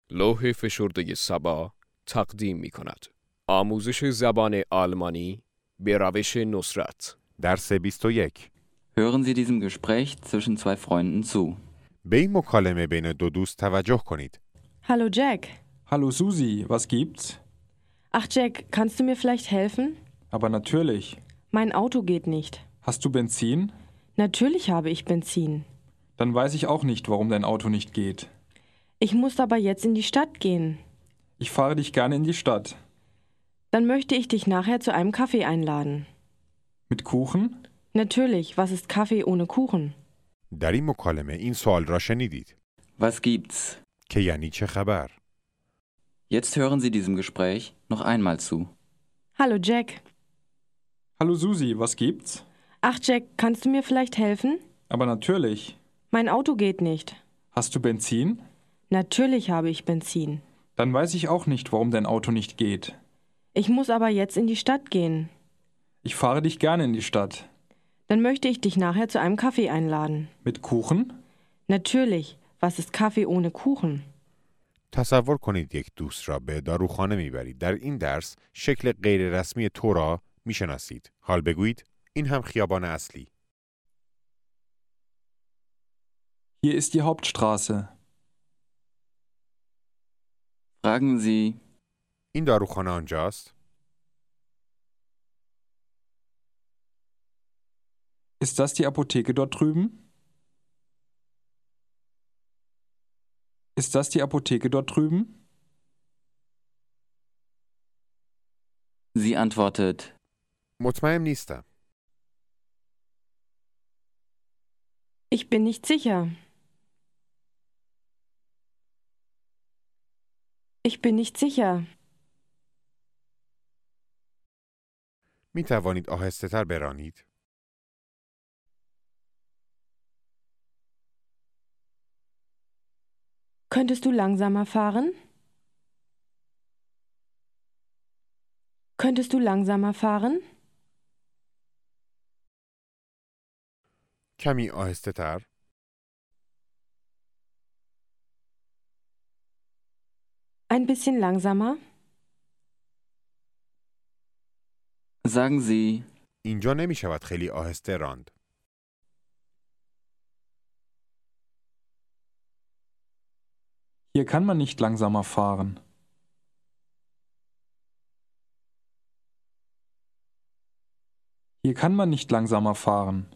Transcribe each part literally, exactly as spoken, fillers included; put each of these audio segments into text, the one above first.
لوح فشرده سبا تقدیم می کند. آموزش زبان آلمانی به روش نصرت. درس بیست و یک. Hören Sie diesem Gespräch zwischen zwei Freunden zu. به این مکالمه بین دو دوست توجه کنید. Hallo Jack. Hallo Susi, was gibt's? Ach Jack, kannst du mir vielleicht helfen? Aber natürlich. Mein Auto geht nicht. Hast du Benzin? Natürlich habe ich Benzin. Dann weiß ich auch nicht, warum dein Auto nicht geht. Ich muss aber jetzt in die Stadt gehen. Ich fahre dich gerne in die Stadt. Dann möchte ich dich nachher zu einem Kaffee einladen. Mit Kuchen? Natürlich, was ist Kaffee ohne Kuchen? در این مکالمه این سوال را شنیدید Was gibt's? که یعنی چه خبر؟ Jetzt hören Sie diesem Gespräch noch einmal zu. Hallo Jack. Hallo Susi, was gibt's? Ach Jack, kannst du mir vielleicht helfen? Aber natürlich. Mein Auto geht nicht. Hast du Benzin? Natürlich habe ich Benzin. Dann weiß ich auch nicht, warum dein Auto nicht geht. Ich muss aber jetzt in die Stadt gehen. Ich fahre dich gerne in die Stadt. Dann möchte ich dich nachher zu einem Kaffee einladen. Mit Kuchen? Natürlich, was ist Kaffee ohne Kuchen? تصور کنید یک دوست را به داروخانه میبرید. در این درس شکل غیر رسمی تو را میشناسید. حال بگویید این هم خیابان اصلی. Hier ist die Hauptstraße. Fragen Sie, این داروخانه آنجاست؟ Ist das die Apotheke dort drüben? Ist das die Apotheke dort drüben? sie antwortet, مطمئن نیستم. Ich bin nicht sicher. Ich bin nicht sicher. می توانید آهسته تر برانید؟ Könntest du langsamer fahren? Könntest du langsamer fahren? کمی آهسته تر؟ Ein bisschen langsamer? sagen Sie, اینجا نمی شود خیلی آهسته راند. Hier kann man nicht langsamer fahren. Hier kann man nicht langsamer fahren.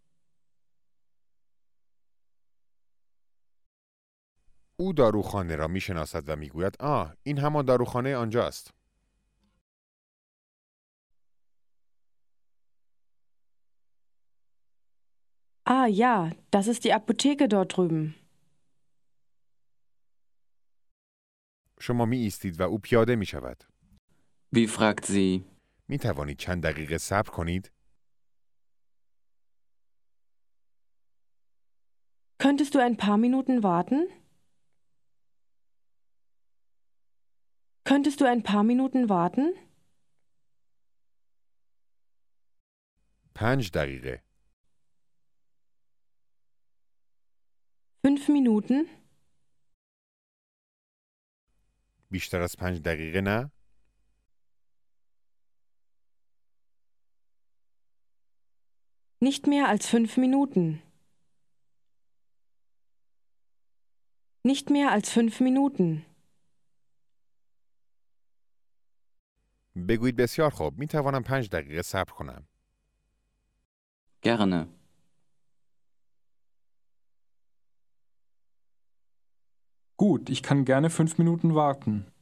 او داروخانه را می شناسد و می گوید آه این همان داروخانه آنجاست. Ah ja, das ist die Apotheke dort drüben. شما می ایستید و او پیاده می شود. wie fragt sie, می توانید چند دقیقه صبر کنید؟ Könntest du ein paar Minuten warten? Könntest du ein paar Minuten warten? پنج دقیقه. Fünf Minuten? بیشتر از پنج دقیقه نه؟ Nicht mehr als fünf Minuten. Nicht mehr als fünf Minuten. بگویید بسیار خوب می توانم پنج دقیقه صبر کنم. gerne. Gut, ich kann gerne fünf Minuten warten.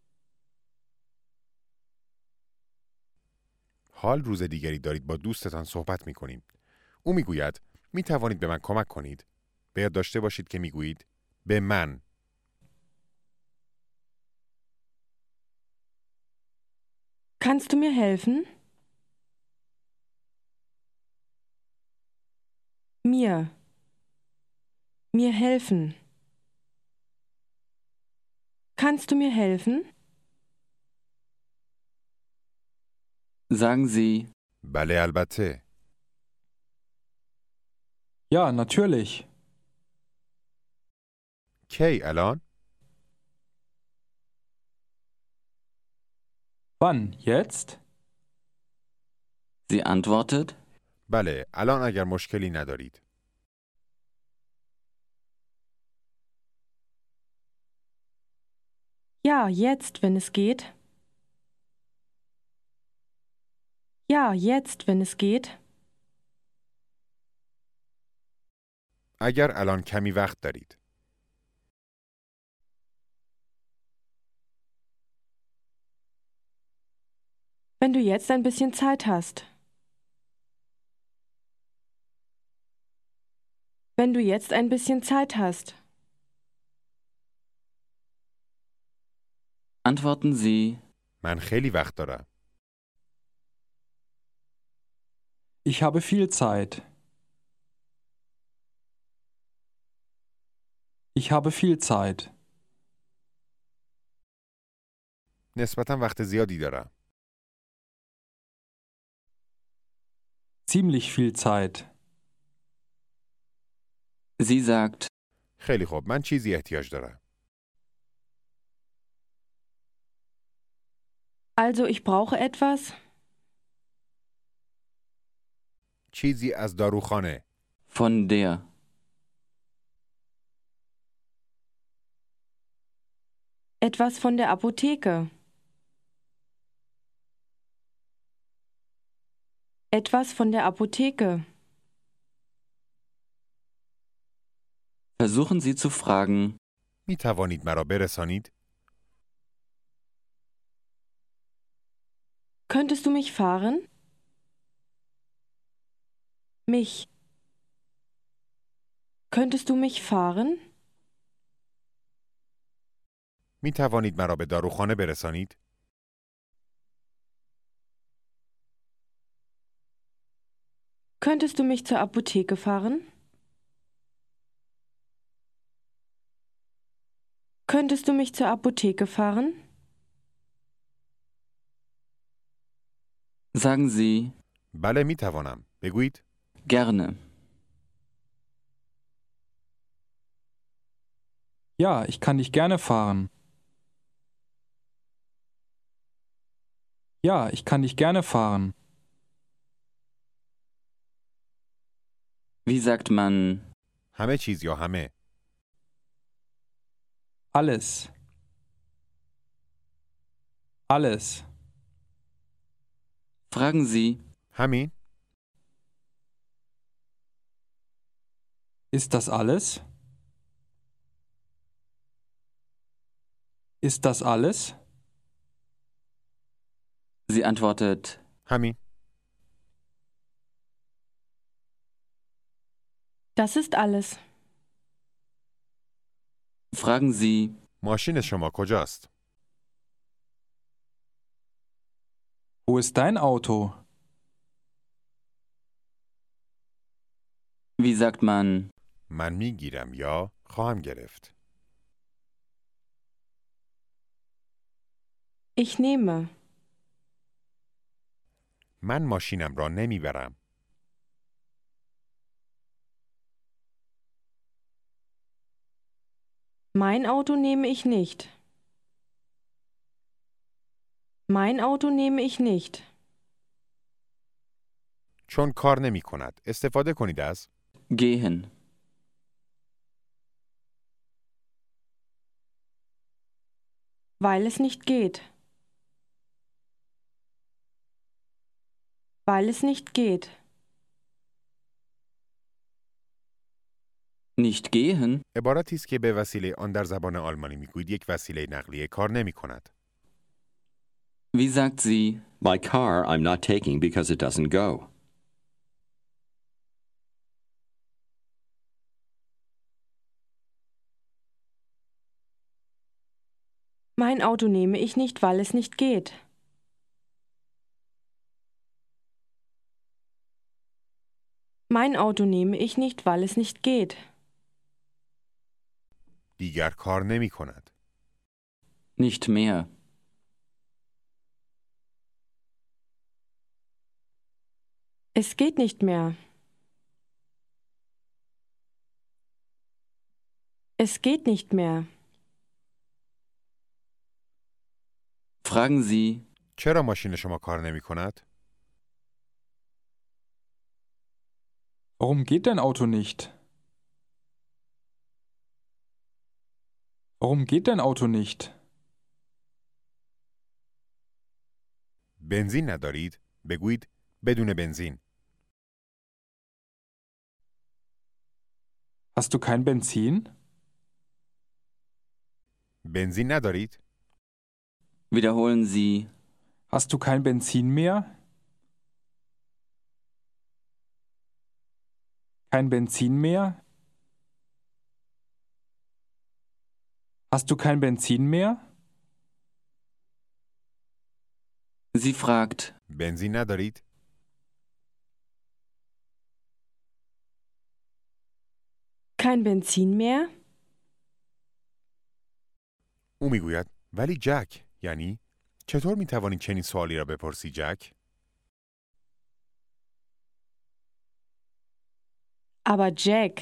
حال روز دیگری دارید با دوستتان صحبت می کنید. او می گوید می توانید به من کمک کنید. به یاد داشته باشید که می گویید به من. Kannst du mir helfen? Mir. Mir helfen. Kannst du mir helfen? Sagen Sie, بله البته. Ja, natürlich. کی الان؟ Wann? Jetzt? Sie antwortet, بله، الان اگر مشکلی ندارید. Ja, jetzt, wenn es geht. Ja, jetzt, wenn es geht. اگر الان کمی وقت دارید. Wenn du jetzt ein bisschen Zeit hast. Wenn du jetzt ein bisschen Zeit hast. antworten Sie, من خیلی وقت دارم. Ich habe viel Zeit. Ich habe viel Zeit. نسبتاً وقت زیادی دارم. Ziemlich viel Zeit. sie sagt, خیلی خوب، من چیزی احتیاج دارم. Also, ich brauche etwas. چیزی از داروخانه. von der, Etwas von der Apotheke. Etwas von der Apotheke. versuchen Sie zu fragen, می توانید مرا برسانید؟ Könntest du mich fahren? Mich. Könntest du mich fahren? می توانید مرا به داروخانه برسانید؟ Könntest du mich zur Apotheke fahren? Könntest du mich zur Apotheke fahren? sagen Sie, بله می توانم. بگویید. gerne. Ja, ich kann dich gerne fahren. Ja, ich kann dich gerne fahren. Wie sagt man, همه چیز یا همه. Alles. Alles. fragen Sie, همین؟ Ist das alles? Ist das alles? sie antwortet, همین. Das ist alles. fragen Sie, ماشین شما کجاست؟ Wo ist dein Auto? wie sagt man, من می گیرم یا خواهم گرفت. Ich nehme. من ماشینم را نمی برم. Mein Auto nehme ich nicht. Mein Auto nehme ich nicht. چون کار نمی کند. استفاده کنید از gehen. Weil es nicht geht. Weil es nicht geht. Nicht gehen? عبارتی است که به وسیله آن در زبان آلمانی میگویید یک وسیله نقلیه کار نمی کند. Wie sagt sie, My car I'm not taking because it doesn't go. Mein Auto nehme ich nicht, weil es nicht geht. Mein Auto nehme ich nicht, weil es nicht geht. دیگر کار نمی کند. nicht mehr. Es geht nicht mehr. Es geht nicht mehr. Fragen Sie, چرا ماشین شما کار نمی کند؟ Warum geht dein Auto nicht? Warum geht dein Auto nicht? بنزین ندارید؟ بگویید بدون بنزین. Hast du kein Benzin? بنزین ندارید؟ Wiederholen Sie. Hast du kein Benzin mehr? Kein Benzin mehr? Hast du kein Benzin mehr? Sie fragt. بنزین ندارید؟ Kein Benzin mehr? او میگوید ولی جک، یعنی چطور می توانی چنین سوالی را بپرسی جک؟ Aber Jack,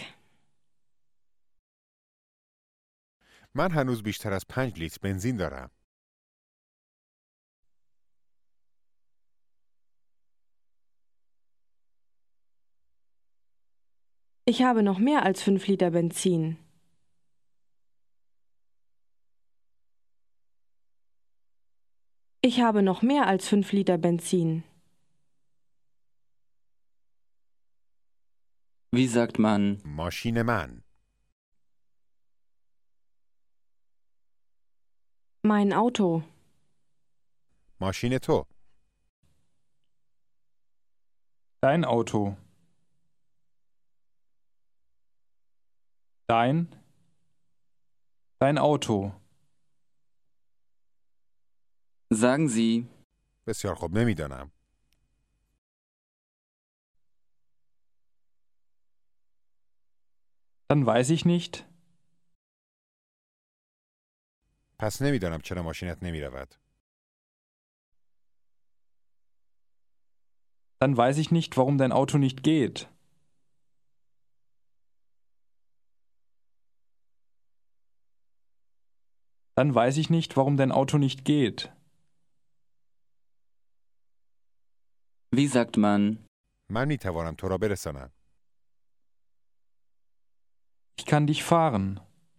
من هنوز بیشتر از پنج لیتر بنزین دارم. ich habe noch mehr als fünf Liter Benzin. Ich habe noch mehr als fünf Liter Benzin. Wie sagt man? ماشین من. Mein Auto. ماشین تو. Dein Auto. Dein. Dein Auto. Sagen Sie. بسیار خوب، نمیدانم. Dann weiß ich nicht. پس نمیدانم چرا ماشینت نمی رود. Dann weiß ich nicht, warum dein Auto nicht geht. Dann weiß ich nicht, warum dein Auto nicht geht. Wie sagt man? من می توانم تو را برسانم. Ich kann dich fahren.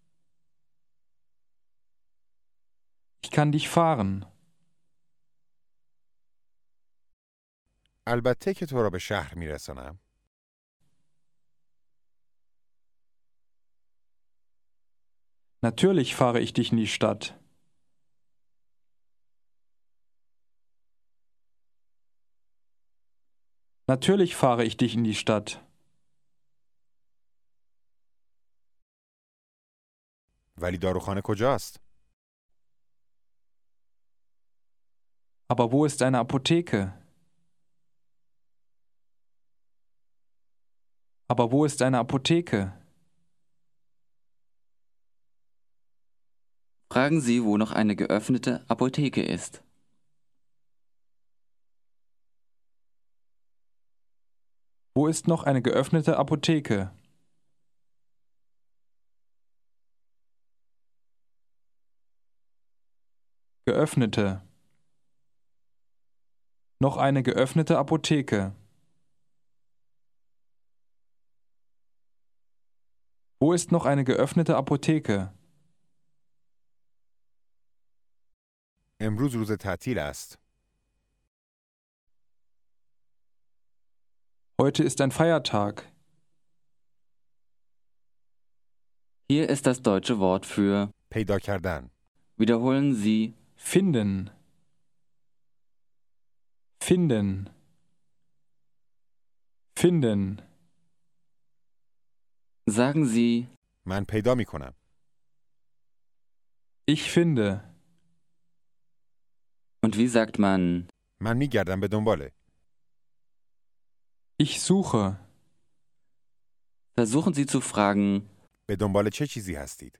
Ich kann dich fahren. البته که تو را به شهر می رسانم. Natürlich fahre ich dich in die Stadt. Natürlich fahre ich dich in die Stadt. ولی داروخانه کجاست؟ Aber wo ist eine Apotheke? Aber wo ist eine Apotheke? Fragen Sie, wo noch eine geöffnete Apotheke ist. Wo ist noch eine geöffnete Apotheke? Geöffnete. Noch eine geöffnete Apotheke. Wo ist noch eine geöffnete Apotheke? امروز روز تعطیل است. Heute ist ein Feiertag. Hier ist das deutsche Wort für. پیدا کردن. Wiederholen Sie. Finden. Finden. Finden. Sagen Sie. من پیدا می کنم. Ich finde. Und wie sagt man? من می گردم به دنباله. Ich suche. Versuchen Sie zu fragen. به دنبال چه چیزی هستید؟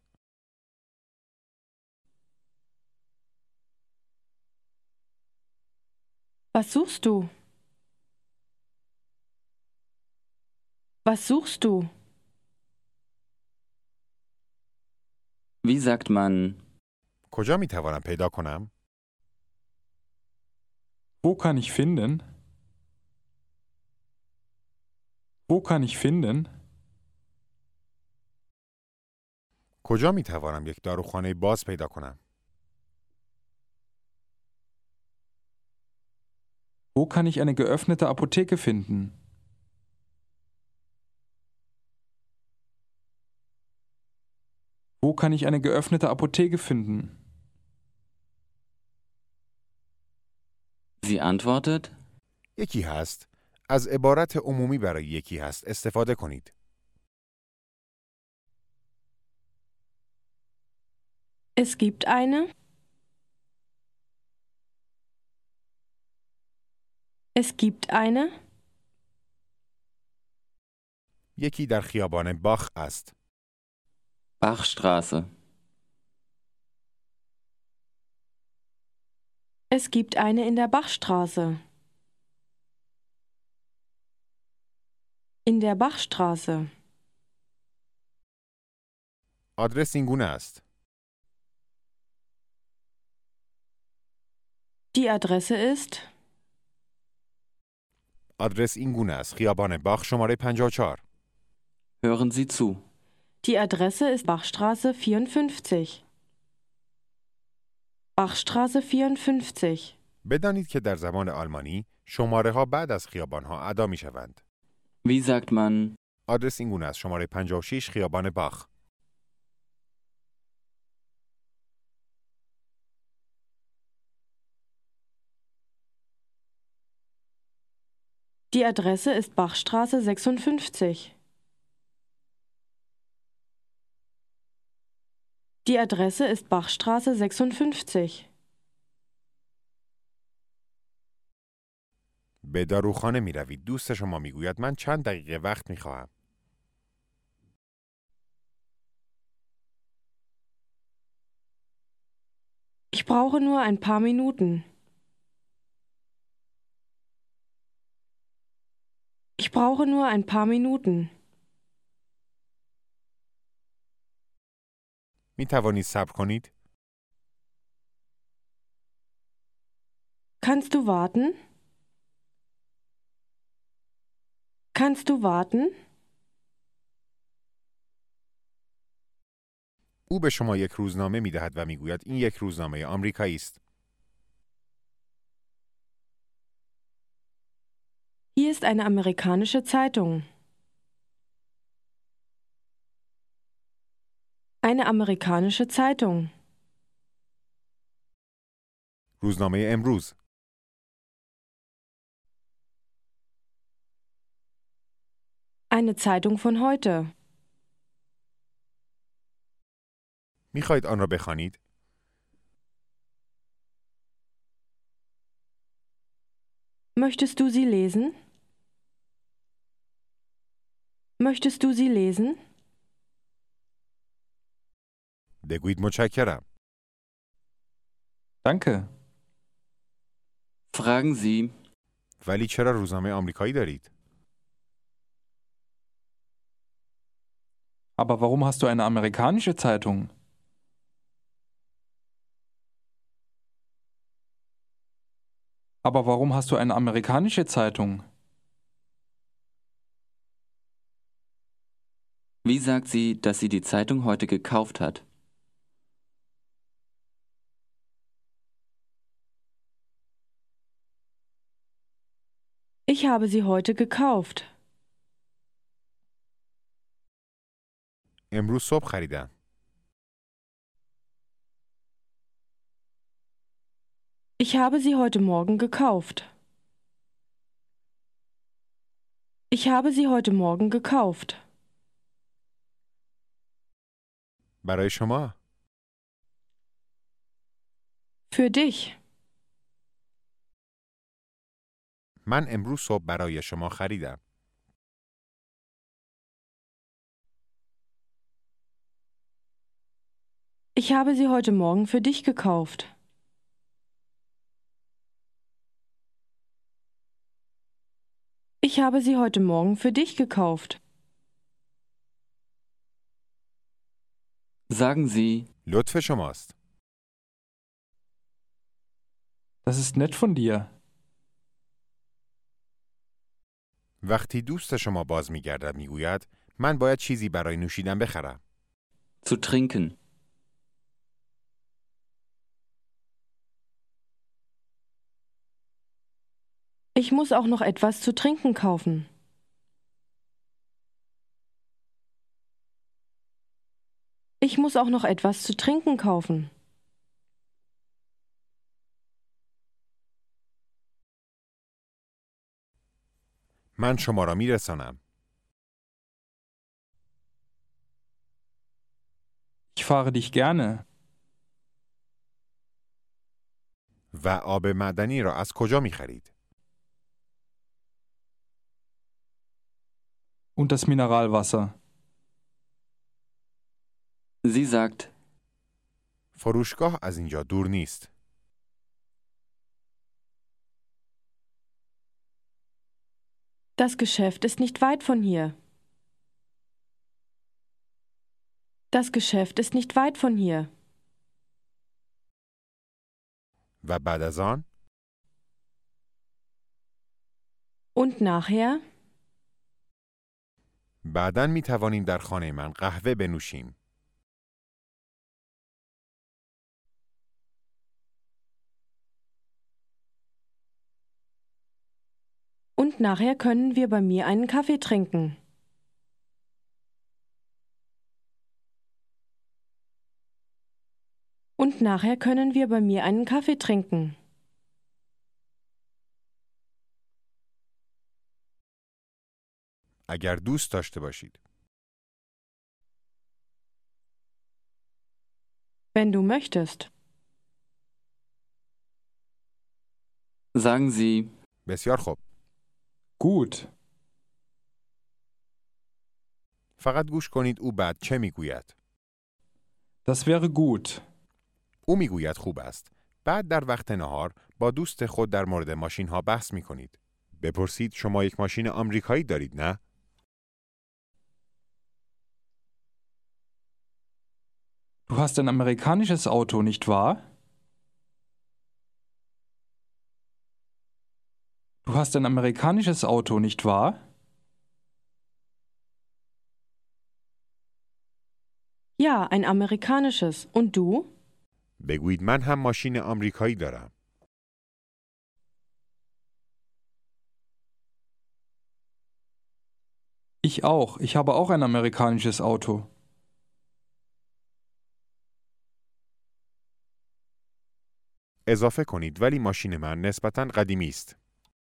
Was suchst du? Was suchst du? Wie sagt man? کجا می توانم پیدا کنم؟ Wo kann ich finden? Wo kann ich finden? کجا می توانم یک داروخانه باز پیدا کنم؟ Wo kann ich eine geöffnete Apotheke finden? Wo kann ich eine geöffnete Apotheke finden? Sie antwortet, یکی هست. از عبارت عمومی برای یکی هست استفاده کنید. Es gibt eine. Es gibt eine. یکی در خیابان باخ است. Bachstraße. Es gibt eine in der Bachstraße. In der Bachstraße. آدرس این گونه است. Die Adresse ist. آدرس این گونه است. خیابان باخ شماره پنجاه و چهار. Hören Sie zu. Die Adresse ist Bachstraße vierundfünfzig. Bachstraße vierundfünfzig. بدانید که در زبان آلمانی شماره ها بعد از خیابان ها ادا می شوند. Wie sagt man, آدرس این گونه است. شماره پنجاه و شش خیابان باخ. Die Adresse ist Bachstraße sechsundfünfzig. Die Adresse ist Bachstraße sechsundfünfzig. به داروخانه می روید. دوست شما می گوید من چند دقیقه وقت می خواهم. Ich brauche nur ein paar Minuten. Ich brauche nur ein paar Minuten. می توانید صبر کنید؟ Kannst du warten? Kannst du warten? او به شما یک روزنامه می دهد و می گوید این یک روزنامه آمریکایی است. Hier ist eine amerikanische Zeitung. Eine amerikanische Zeitung. روزنامه امروز. Eine Zeitung von heute. می خواهید آن را بخوانید؟ Möchtest du sie lesen? Möchtest du sie lesen? بگویید متشکرم. Danke. fragen Sie, ولی چرا روزنامه آمریکایی دارید؟ Aber warum hast du eine amerikanische Zeitung? Aber warum hast du eine amerikanische Zeitung? wie sagt sie, dass sie die Zeitung heute gekauft hat? Ich habe sie heute gekauft. امروز صبح خریدم. Ich habe sie heute Morgen gekauft. Ich habe sie heute Morgen gekauft. برای شما. Für dich. من امروز صبح برای شما خریدم. Ich habe sie heute Morgen für dich gekauft. Ich habe sie heute Morgen für dich gekauft. Sagen Sie, لطف شماست. Das ist nett von dir. وقتی دوست شما باز می‌گردد می‌گوید من باید چیزی برای نوشیدن بخرم. Zu trinken. Ich muss auch noch etwas zu trinken kaufen. Ich muss auch noch etwas zu trinken kaufen. من شما را می‌رسانم. Ich fahre dich gerne. و آب معدنی را از کجا می‌خرید؟ Und das Mineralwasser. Sie sagt, فروشگاه از اینجا دور نیست. Das Geschäft ist nicht weit von hier. Das Geschäft ist nicht weit von hier. و بعد از آن Und nachher? بعداً می توانیم در خانه من قهوه بنوشیم. Und nachher können wir bei mir einen Kaffee trinken. Und nachher können wir bei mir einen Kaffee trinken. اگر دوست داشته باشید. Wenn du möchtest. sagen Sie, بسیار خوب. Gut. فقط گوش کنید او بعد چه میگوید. Das wäre gut. او میگوید خوب است. بعد در وقت نهار با دوست خود در مورد ماشین ها بحث می کنید. بپرسید شما یک ماشین آمریکایی دارید نه؟ Du hast ein amerikanisches Auto, nicht wahr? Du hast ein amerikanisches Auto, nicht wahr? Ja, ein amerikanisches. Und du? بگویید من هم ماشین آمریکایی دارم. Ich auch. Ich habe auch ein amerikanisches Auto. اضافه کنید ولی ماشین من نسبتاً قدیمی است.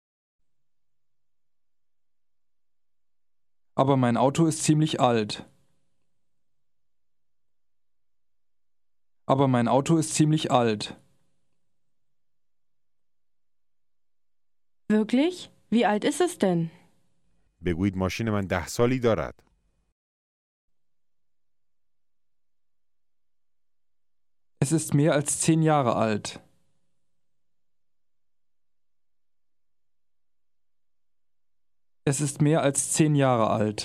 Aber mein Auto ist ziemlich alt. Aber mein Auto ist ziemlich alt. Wirklich? Wie alt ist es denn? بگویید ماشین من ده سالی دارد. Es ist mehr als zehn Jahre alt. Es ist mehr als zehn Jahre alt.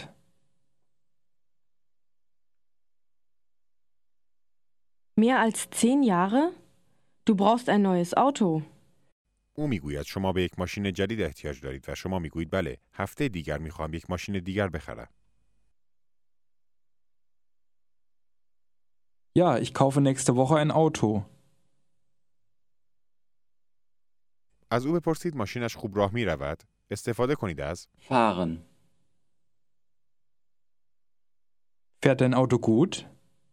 Mehr als zehn Jahre? Du brauchst ein neues Auto. او میگوید شما به یک ماشین جدید احتیاج دارید و شما میگویید بله، هفته دیگر میخوام یک ماشین دیگر بخرم. Ja, ich kaufe nächste Woche ein Auto. از او بپرسید ماشینش خوب راه میرود. استفاده کنید از fahren. Fährt dein Auto gut?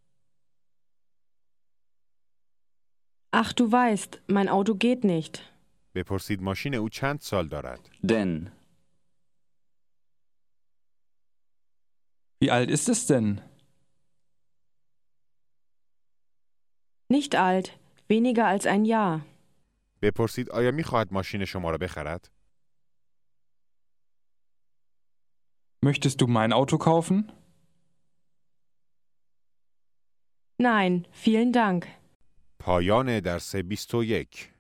Ach, du weißt, mein Auto geht nicht. بپرسید ماشین او چند سال دارد. Denn, Wie alt ist es denn? Nicht alt, weniger als ein Jahr. بپرسید آیا میخواهد ماشین شما را بخرد؟ Möchtest du mein Auto kaufen? Nein, vielen Dank. پایان درس بیست و یک